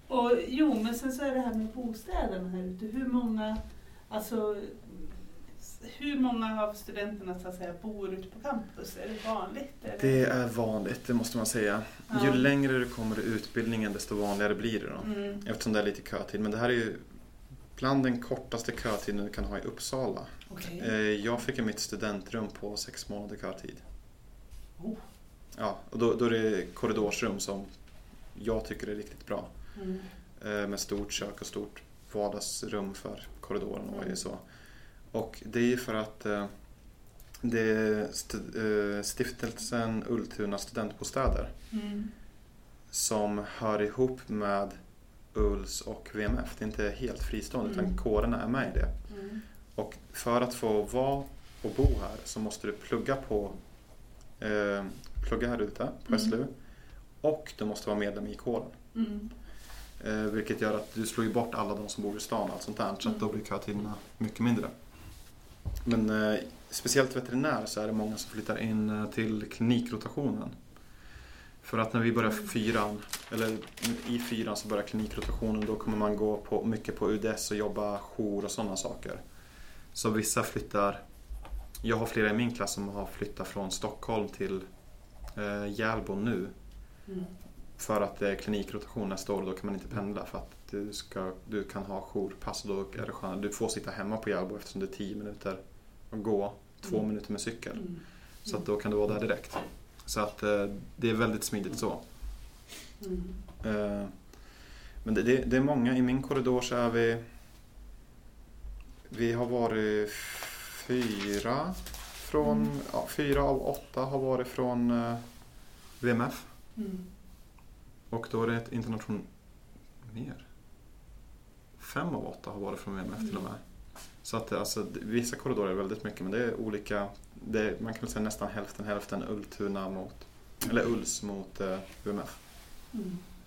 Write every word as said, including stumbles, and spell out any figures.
Och jo, men sen så är det här med bostäderna här ute. Hur många, alltså, hur många av studenterna så att säga bor ute på campus? Är det vanligt? Eller? Det är vanligt, det måste man säga. Ja. Ju längre du kommer i utbildningen desto vanligare blir det då. Mm. Eftersom det är lite kötid. Men det här är ju bland den kortaste kötiden du kan ha i Uppsala. Okay. Jag fick mitt studentrum på sex månader kötid. Oh. Ja, och då, då är det korridorsrum som jag tycker är riktigt bra. Mm. Med stort kök och stort vardagsrum för korridoren och Mm. så. Och det är ju för att eh, det är st- eh, stiftelsen Ultuna studentbostäder mm. som hör ihop med U L S och V M F. Det är inte helt fristående Mm. utan kårerna är med i det. Mm. Och för att få vara och bo här så måste du plugga på eh, plugga här ute på Mm. S L U och du måste vara medlem i kåren. Mm. Eh, vilket gör att du slår ju bort alla de som bor i stan och allt sånt där, så att då blir kötiderna mycket mindre. Men eh, speciellt veterinär så är det många som flyttar in eh, till klinikrotationen. För att när vi börjar fyran, eller i fyran så börjar klinikrotationen, då kommer man gå på, mycket på U D S och jobba jour och sådana saker. Så vissa flyttar, jag har flera i min klass som har flyttat från Stockholm till eh, Hjälbo nu. Mm. För att det är klinikrotation nästa år och då kan man inte pendla för att du, ska, du kan ha jourpass och då är det skönt. Du får sitta hemma på Hjälbo eftersom det är tio minuter att gå, två Mm. minuter med cykel. Mm. Så att då kan du vara där direkt. Så att eh, det är väldigt smidigt så. Mm. Eh, men det, det, det är många. I min korridor så är vi vi har varit fyra från, Mm. ja, fyra av åtta har varit från eh, V M F. Mm. Och då är det ett internation mer. Fem av åtta har varit från V M F till och med. Så att alltså, vissa korridorer är väldigt mycket, men det är olika. Det är, man kan väl säga nästan hälften hälften Ultuna mot, eller U L S mot eh, V M F. Mm.